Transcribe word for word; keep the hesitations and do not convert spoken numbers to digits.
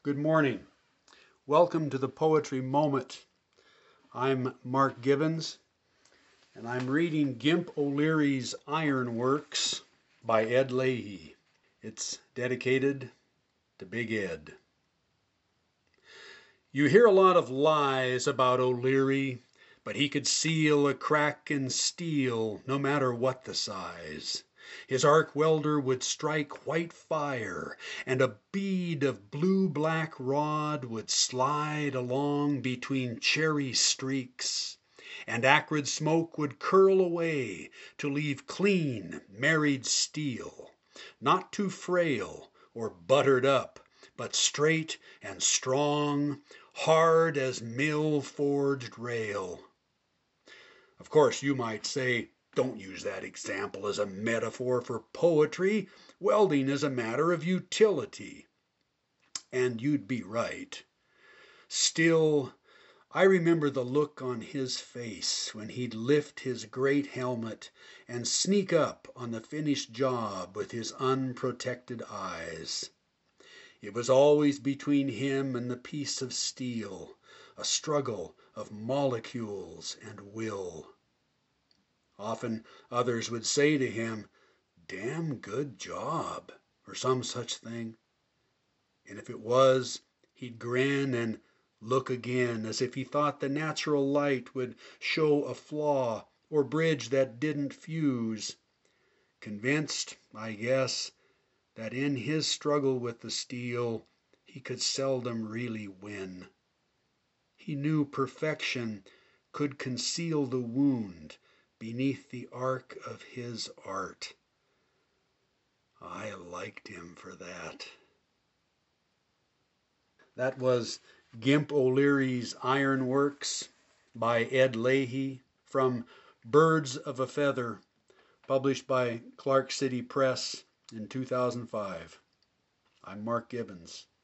Good morning. Welcome to the Poetry Moment. I'm Mark Gibbons, and I'm reading Gimp O'Leary's Ironworks by Ed Leahy. It's dedicated to Big Ed. You hear a lot of lies about O'Leary, but he could seal a crack in steel, no matter what the size. His arc welder would strike white fire, and a bead of blue-black rod would slide along between cherry streaks, and acrid smoke would curl away to leave clean, married steel, not too frail or buttered up, but straight and strong, hard as mill-forged rail. Of course, you might say, don't use that example as a metaphor for poetry. Welding is a matter of utility. And you'd be right. Still, I remember the look on his face when he'd lift his great helmet and sneak up on the finished job with his unprotected eyes. It was always between him and the piece of steel, a struggle of molecules and will. Often others would say to him, "Damn good job," or some such thing. And if it was, he'd grin and look again, as if he thought the natural light would show a flaw or bridge that didn't fuse, convinced, I guess, that in his struggle with the steel he could seldom really win. He knew perfection could conceal the wound beneath the arc of his art. I liked him for that. That was Gimp O'Leary's Ironworks by Ed Leahy from Birds of a Feather, published by Clark City Press in two thousand five. I'm Mark Gibbons.